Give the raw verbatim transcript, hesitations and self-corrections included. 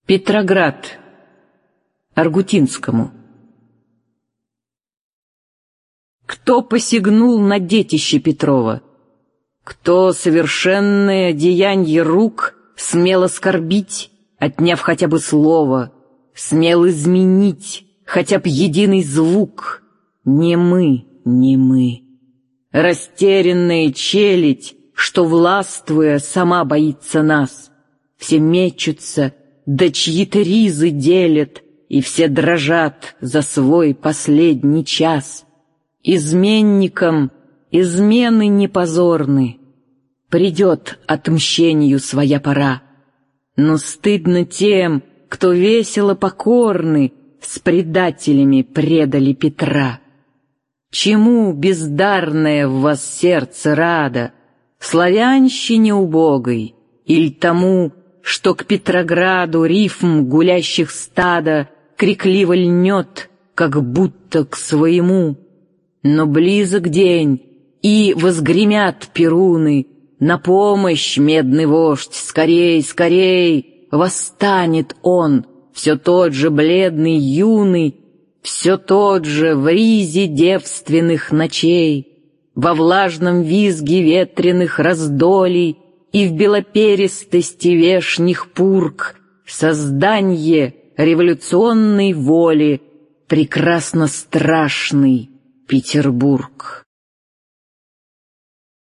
Петроград. Аргутинскому. Кто посягнул на детище Петрова? Кто совершенное деянье рук смел оскорбить, отняв хотя бы слово, смел изменить хотя бы единый звук? Не мы, не мы. Растерянная челядь, что, властвуя, сама боится нас. Все мечутся, да чьи-то ризы делят, и все дрожат за свой последний час. Изменникам измены не позорны, придет отмщению своя пора. Но стыдно тем, кто весело покорны, с предателями предали Петра. Чему бездарное в вас сердце рада, славянщине убогой, или тому, что к Петрограду рифм гулящих стада крикливо льнет, как будто к своему? Но близок день, и возгремят перуны, на помощь, медный вождь, скорей, скорей! Восстанет он, все тот же бледный юный, все тот же в ризе девственных ночей, во влажном визге ветреных раздолей и в белоперистости вешних пург созданье революционной воли, прекрасно страшный Петербург.